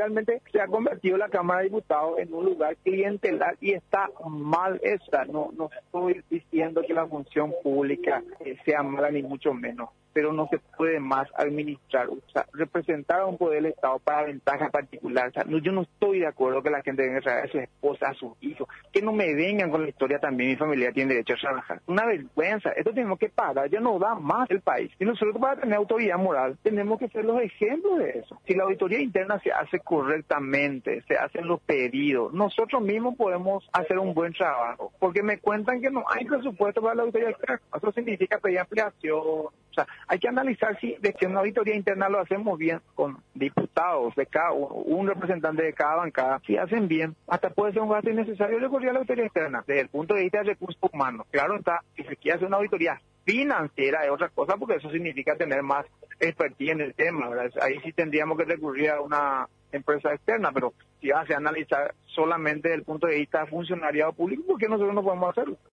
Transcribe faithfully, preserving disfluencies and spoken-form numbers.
realmente se ha convertido la Cámara de Diputados en un lugar clientelar y está mal esta. No, no estoy diciendo que la función pública eh, sea mala ni mucho menos, pero no se puede más administrar, o sea, representar a un poder del Estado para ventaja particular. O sea, no, yo no estoy de acuerdo que la gente venga a traer a su esposa, a sus hijos, que no me vengan con la historia también, mi familia tiene derecho a trabajar. Una vergüenza, esto tenemos que parar, ya no da más el país. Y nosotros para tener autoridad moral tenemos que ser los ejemplos de eso. Si la auditoría interna se hace correctamente, se hacen los pedidos, nosotros mismos podemos hacer un buen trabajo, porque me cuentan que no hay presupuesto para la auditoría externa. Eso significa pedir ampliación. O sea, hay que analizar si de que una auditoría interna lo hacemos bien con diputados de cada uno, un representante de cada bancada. Si hacen bien, hasta puede ser un gasto innecesario recurrir a la auditoría externa. Desde el punto de vista de recursos humanos, claro está, si se quiere hacer una auditoría financiera es otra cosa, porque eso significa tener más expertise en el tema, ¿verdad? Ahí sí tendríamos que recurrir a una empresa externa, pero si hace analizar solamente desde el punto de vista funcionariado público, ¿por qué nosotros no podemos hacerlo?